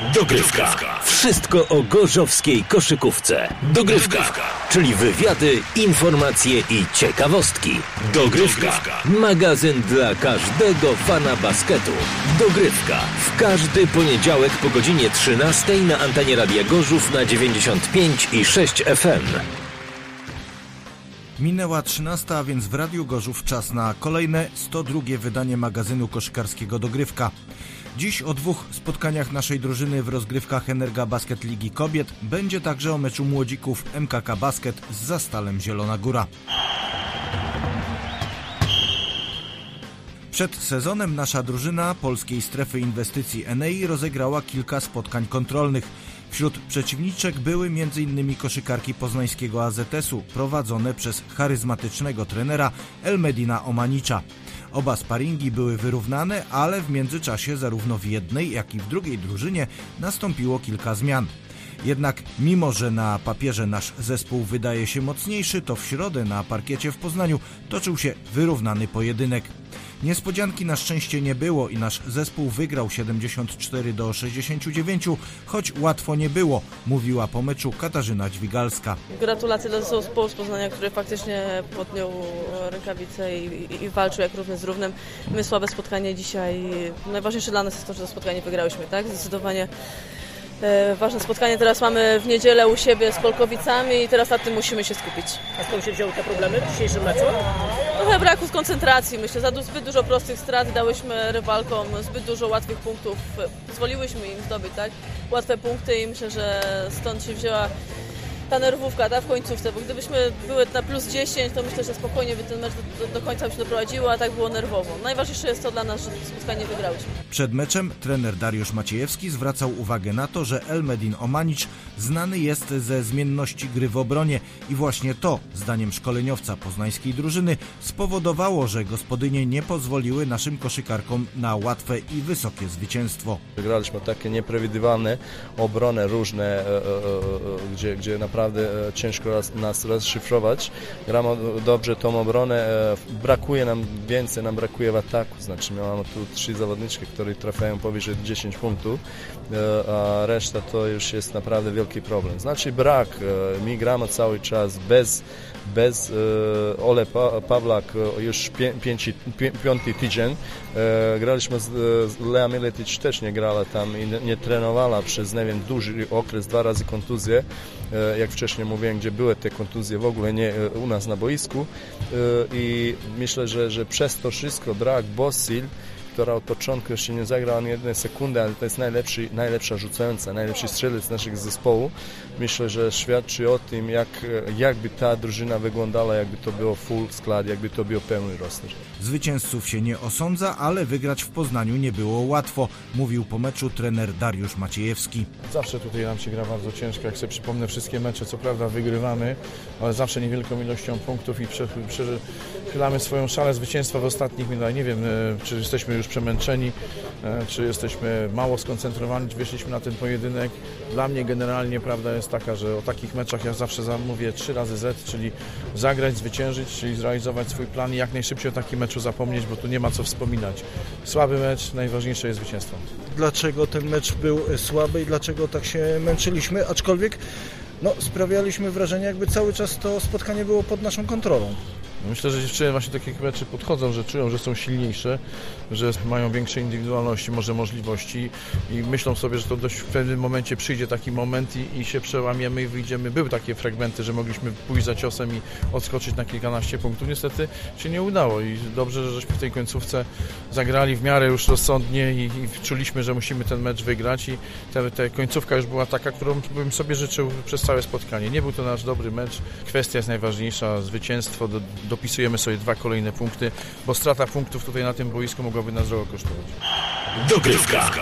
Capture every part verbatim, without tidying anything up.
Dogrywka. Wszystko o gorzowskiej koszykówce. Dogrywka. Czyli wywiady, informacje i ciekawostki. Dogrywka. Magazyn dla każdego fana basketu. Dogrywka. W każdy poniedziałek po godzinie trzynastej na antenie Radia Gorzów na dziewięćdziesiąt pięć i sześć F M. Minęła trzynasta, a więc w Radiu Gorzów czas na kolejne sto drugie wydanie magazynu koszykarskiego Dogrywka. Dziś o dwóch spotkaniach naszej drużyny w rozgrywkach Energa Basket Ligi Kobiet. Będzie także o meczu młodzików M K K Basket z Zastalem Zielona Góra. Przed sezonem nasza drużyna Polskiej Strefy Inwestycji N E I rozegrała kilka spotkań kontrolnych. Wśród przeciwniczek były m.in. koszykarki poznańskiego A Z S u prowadzone przez charyzmatycznego trenera Elmedina Omanicza. Oba sparingi były wyrównane, ale w międzyczasie zarówno w jednej, jak i w drugiej drużynie nastąpiło kilka zmian. Jednak mimo, że na papierze nasz zespół wydaje się mocniejszy, to w środę na parkiecie w Poznaniu toczył się wyrównany pojedynek. Niespodzianki na szczęście nie było i nasz zespół wygrał siedemdziesiąt cztery do sześćdziesięciu dziewięciu, choć łatwo nie było, mówiła po meczu Katarzyna Dźwigalska. Gratulacje dla zespołu z Poznania, który faktycznie podjął rękawice i, i, i walczył jak równy z równym. My słabe spotkanie dzisiaj, najważniejsze dla nas jest to, że to spotkanie wygrałyśmy, tak? Zdecydowanie e, ważne spotkanie teraz mamy w niedzielę u siebie z Polkowicami i teraz na tym musimy się skupić. A skąd się wzięły te problemy w dzisiejszym meczu? Trochę braku z koncentracji, myślę, za zbyt dużo prostych strat dałyśmy rywalkom, zbyt dużo łatwych punktów, pozwoliłyśmy im zdobyć, tak? Łatwe punkty i myślę, że stąd się wzięła ta nerwówka, ta w końcówce, bo gdybyśmy były na plus dziesięć, to myślę, że spokojnie by ten mecz do, do końca by się doprowadziło, a tak było nerwowo. Najważniejsze jest to dla nas, że to spotkanie wygrałyśmy. Przed meczem trener Dariusz Maciejewski zwracał uwagę na to, że Elmedin Omanicz znany jest ze zmienności gry w obronie i właśnie to, zdaniem szkoleniowca poznańskiej drużyny, spowodowało, że gospodynie nie pozwoliły naszym koszykarkom na łatwe i wysokie zwycięstwo. Graliśmy takie nieprzewidywalne obrony różne, e, e, e, gdzie, gdzie naprawdę Naprawdę ciężko nas rozszyfrować. Gramy dobrze tą obronę, brakuje nam więcej, nam brakuje w ataku. Znaczy mamy tu trzy zawodniczki, które trafiają powyżej dziesięć punktów, a reszta to już jest naprawdę wielki problem. Znaczy brak, my gramy cały czas bez bez e, Ole pa, Pawlak już pię, pięci, pię, piąty tydzień. E, graliśmy z, z Lea Miletic, też nie grała tam i nie, nie trenowała przez, nie wiem, duży okres, dwa razy kontuzje, e, jak wcześniej mówiłem, gdzie były te kontuzje w ogóle nie e, u nas na boisku e, i myślę, że, że przez to wszystko brak Bosil, która od początku jeszcze nie zagrała ani jednej sekundy, ale to jest najlepszy, najlepsza rzucająca, najlepszy strzelec naszych zespołu. Myślę, że świadczy o tym, jak, jakby ta drużyna wyglądała, jakby to było full skład, jakby to był pełny roster. Zwycięzców się nie osądza, ale wygrać w Poznaniu nie było łatwo, mówił po meczu trener Dariusz Maciejewski. Zawsze tutaj nam się gra bardzo ciężko, jak sobie przypomnę wszystkie mecze, co prawda wygrywamy, ale zawsze niewielką ilością punktów i przechylamy swoją szalę zwycięstwa w ostatnich minutach. Nie wiem, czy jesteśmy już przemęczeni, czy jesteśmy mało skoncentrowani, czy wyszliśmy na ten pojedynek. Dla mnie generalnie prawda jest taka, że o takich meczach ja zawsze mówię trzy razy Z, czyli zagrać, zwyciężyć, czyli zrealizować swój plan i jak najszybciej o takim meczu zapomnieć, bo tu nie ma co wspominać. Słaby mecz, najważniejsze jest zwycięstwo. Dlaczego ten mecz był słaby i dlaczego tak się męczyliśmy, aczkolwiek no, sprawialiśmy wrażenie, jakby cały czas to spotkanie było pod naszą kontrolą. Myślę, że dziewczyny właśnie do takich meczy podchodzą, że czują, że są silniejsze, że mają większe indywidualności, może możliwości i myślą sobie, że to dość w pewnym momencie przyjdzie taki moment i, i się przełamiemy i wyjdziemy. Były takie fragmenty, że mogliśmy pójść za ciosem i odskoczyć na kilkanaście punktów. Niestety się nie udało i dobrze, że żeśmy w tej końcówce zagrali w miarę już rozsądnie i, i czuliśmy, że musimy ten mecz wygrać i ta, ta końcówka już była taka, którą bym sobie życzył przez całe spotkanie. Nie był to nasz dobry mecz. Kwestia jest najważniejsza, zwycięstwo, do, dopisujemy sobie dwa kolejne punkty, bo strata punktów tutaj na tym boisku mogłaby nas drogo kosztować. Dogrywka.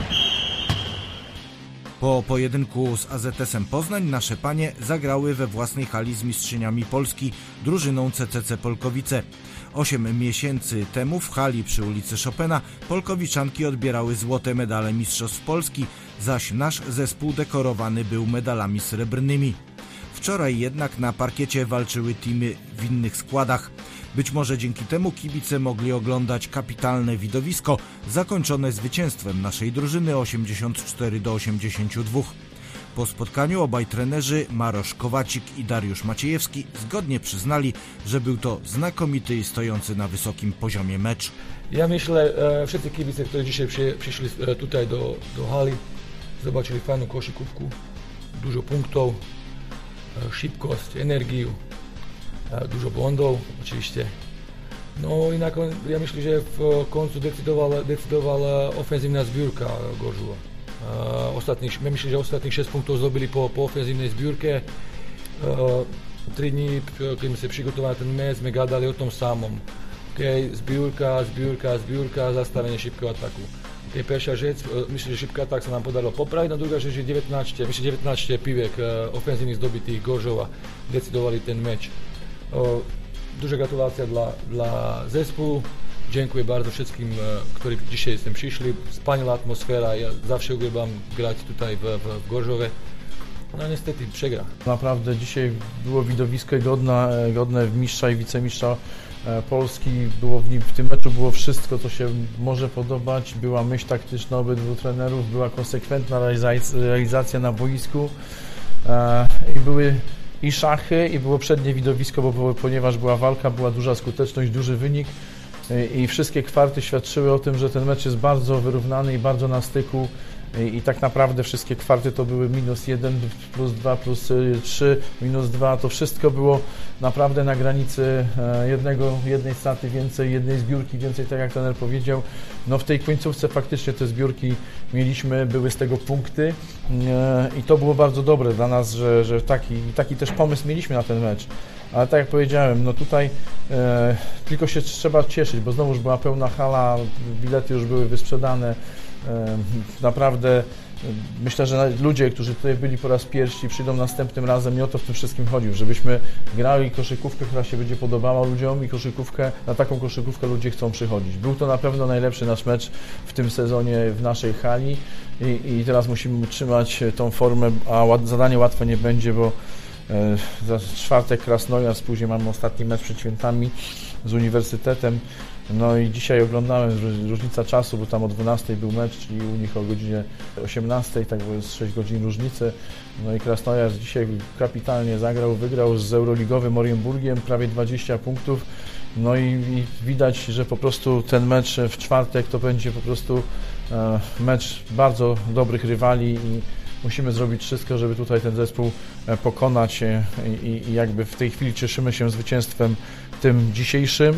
Po pojedynku z A Z S em Poznań nasze panie zagrały we własnej hali z mistrzyniami Polski, drużyną C C C Polkowice. Osiem miesięcy temu w hali przy ulicy Chopina polkowiczanki odbierały złote medale Mistrzostw Polski, zaś nasz zespół dekorowany był medalami srebrnymi. Wczoraj jednak na parkiecie walczyły teamy w innych składach. Być może dzięki temu kibice mogli oglądać kapitalne widowisko zakończone zwycięstwem naszej drużyny osiemdziesiąt cztery do osiemdziesięciu dwóch. Po spotkaniu obaj trenerzy, Marosz Kowacik i Dariusz Maciejewski, zgodnie przyznali, że był to znakomity i stojący na wysokim poziomie mecz. Ja myślę, e, wszyscy kibice, którzy dzisiaj przy, przyszli e, tutaj do, do hali, zobaczyli fajną koszykówkę, dużo punktów, e, szybkość, energię, e, dużo błędów oczywiście. No i na końcu, ja myślę, że w końcu decydowała, decydowała ofensywna zbiórka Gorzowa. Uh, ostatnich, ja myślę, że ostatnich sześć punktów zdobyli po, po ofensywnej zbiórce. Uh, Trzy dni, kiedy się przygotowali ten mecz, my gadali o tym samym. Okay, zbiórka, zbiórka, zbiórka, zastawienie szybkiego ataku. Okay, pierwsza rzecz, myślę, że szybki atak się nam podało poprawić, a druga rzecz, że dziewiętnaście, myślę, dziewiętnaście piłek uh, ofensywnych zdobytych Gorzowa decydowali ten mecz. Uh, Duża gratulacja dla, dla zespołu. Dziękuję bardzo wszystkim, którzy dzisiaj jestem przyszli. Wspaniała atmosfera, ja zawsze uwielbiam grać tutaj w, w, w Gorzowie. No niestety przegra. Naprawdę dzisiaj było widowisko godne, godne mistrza i wicemistrza Polski. Było w, nim, w tym meczu było wszystko, co się może podobać. Była myśl taktyczna obydwu trenerów, była konsekwentna realizacja na boisku i były i szachy, i było przednie widowisko, bo było, ponieważ była walka, była duża skuteczność, duży wynik. I wszystkie kwarty świadczyły o tym, że ten mecz jest bardzo wyrównany i bardzo na styku i, i tak naprawdę wszystkie kwarty to były minus jeden, plus dwa, plus trzy, minus dwa, to wszystko było naprawdę na granicy jednego, jednej straty więcej, jednej zbiórki więcej, tak jak trener powiedział. No w tej końcówce faktycznie te zbiórki mieliśmy, były z tego punkty i to było bardzo dobre dla nas, że, że taki, taki też pomysł mieliśmy na ten mecz. Ale tak jak powiedziałem, no tutaj e, tylko się trzeba cieszyć, bo znowuż była pełna hala, bilety już były wysprzedane. E, naprawdę e, myślę, że ludzie, którzy tutaj byli po raz pierwszy, przyjdą następnym razem i o to w tym wszystkim chodził, żebyśmy grali koszykówkę, która się będzie podobała ludziom i koszykówkę, na taką koszykówkę ludzie chcą przychodzić. Był to na pewno najlepszy nasz mecz w tym sezonie w naszej hali i, i teraz musimy utrzymać tą formę, a ład, zadanie łatwe nie będzie, bo za czwartek Krasnojarsk, później mamy ostatni mecz przed świętami z Uniwersytetem. No i dzisiaj oglądałem, różnica czasu, bo tam o dwunastej był mecz, czyli u nich o godzinie osiemnastej, tak bo jest sześć godzin różnicy. No i Krasnojarsk dzisiaj kapitalnie zagrał, wygrał z euroligowym Orienburgiem, prawie dwadzieścia punktów. No i, i widać, że po prostu ten mecz w czwartek to będzie po prostu e, mecz bardzo dobrych rywali i musimy zrobić wszystko, żeby tutaj ten zespół pokonać i, i jakby w tej chwili cieszymy się zwycięstwem tym dzisiejszym,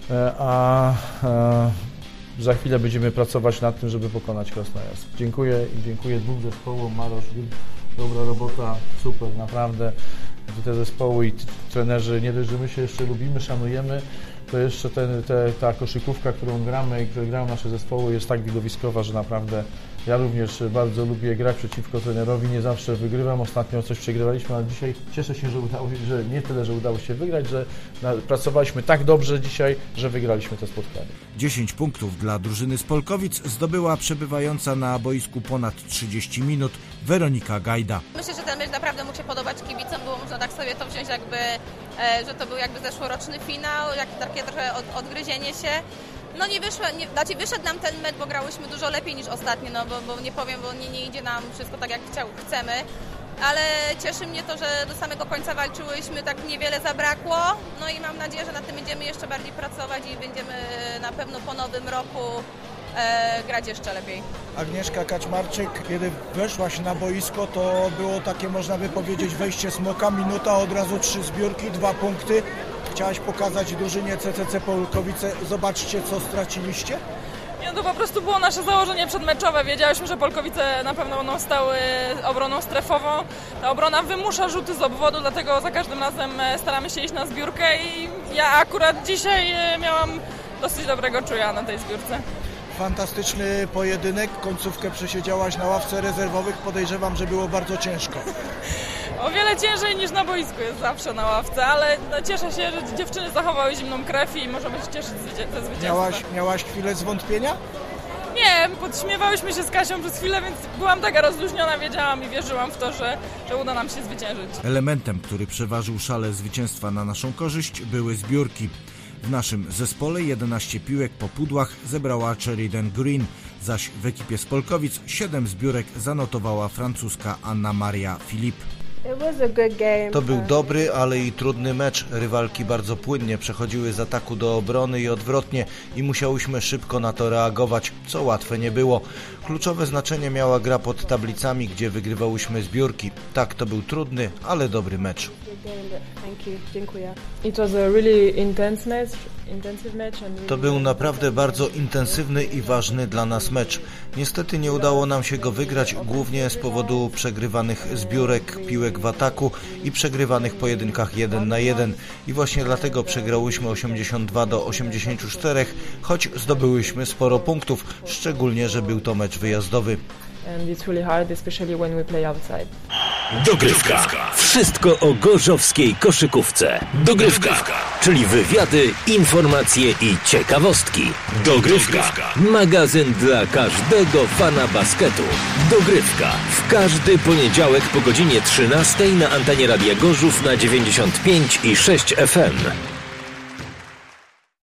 a, a za chwilę będziemy pracować nad tym, żeby pokonać Krasnojarsk. Dziękuję i dziękuję dwóm zespołom, Marosz, dobra robota, super, naprawdę. Te zespoły i trenerzy, nie dość, że my się jeszcze lubimy, szanujemy, to jeszcze ten, te, ta koszykówka, którą gramy i które grają nasze zespoły, jest tak widowiskowa, że naprawdę ja również bardzo lubię grać przeciwko trenerowi, nie zawsze wygrywam, ostatnio coś przegrywaliśmy, ale dzisiaj cieszę się, że udało się, że nie tyle, że udało się wygrać, że na, pracowaliśmy tak dobrze dzisiaj, że wygraliśmy to spotkanie. dziesięć punktów dla drużyny z Polkowic zdobyła przebywająca na boisku ponad trzydzieści minut Weronika Gajda. Myślę, że ten mecz naprawdę mógł się podobać kibicom, było można tak sobie to wziąć jakby, że to był jakby zeszłoroczny finał, jak takie trochę od, odgryzienie się. No nie wyszło, nie, znaczy wyszedł nam ten mecz, bo grałyśmy dużo lepiej niż ostatnio, no bo, bo nie powiem, bo nie, nie idzie nam wszystko tak jak chciał, chcemy, ale cieszy mnie to, że do samego końca walczyłyśmy, tak niewiele zabrakło, no i mam nadzieję, że nad tym będziemy jeszcze bardziej pracować i będziemy na pewno po nowym roku e, grać jeszcze lepiej. Agnieszka Kaczmarczyk, kiedy weszłaś na boisko, to było takie, można by powiedzieć, wejście smoka, minuta, od razu trzy zbiórki, dwa punkty. Chciałaś pokazać drużynie C C C Polkowice, zobaczcie, co straciliście? Nie, to po prostu było nasze założenie przedmeczowe. Wiedziałyśmy, że Polkowice na pewno będą stały obroną strefową. Ta obrona wymusza rzuty z obwodu, dlatego za każdym razem staramy się iść na zbiórkę i ja akurat dzisiaj miałam dosyć dobrego czuja na tej zbiórce. Fantastyczny pojedynek, końcówkę przesiedziałaś na ławce rezerwowych, podejrzewam, że było bardzo ciężko. O wiele ciężej niż na boisku jest zawsze na ławce, ale no, cieszę się, że dziewczyny zachowały zimną krew i możemy się cieszyć ze zwycięstwa. Miałaś, miałaś chwilę zwątpienia? Nie, podśmiewałyśmy się z Kasią przez chwilę, więc byłam taka rozluźniona, wiedziałam i wierzyłam w to, że, że uda nam się zwyciężyć. Elementem, który przeważył szale zwycięstwa na naszą korzyść, były zbiórki. W naszym zespole jedenaście piłek po pudłach zebrała Sheridan Green, zaś w ekipie z Polkowic siedem zbiórek zanotowała francuska Anna Maria Philippe. To był dobry, ale i trudny mecz. Rywalki bardzo płynnie przechodziły z ataku do obrony i odwrotnie i musiałyśmy szybko na to reagować, co łatwe nie było. Kluczowe znaczenie miała gra pod tablicami, gdzie wygrywałyśmy zbiórki. Tak, to był trudny, ale dobry mecz. To był naprawdę bardzo intensywny i ważny dla nas mecz. Niestety nie udało nam się go wygrać, głównie z powodu przegrywanych zbiórek, piłek w ataku i przegrywanych pojedynkach jeden na jeden. I właśnie dlatego przegrałyśmy osiemdziesiąt dwa do osiemdziesięciu czterech, choć zdobyłyśmy sporo punktów, szczególnie, że był to mecz wyjazdowy. Dogrywka. Wszystko o gorzowskiej koszykówce. Dogrywka, czyli wywiady, informacje i ciekawostki. Dogrywka. Magazyn dla każdego fana basketu. Dogrywka. W każdy poniedziałek po godzinie trzynastej na antenie Radia Gorzów na dziewięćdziesiąt pięć i sześć F M.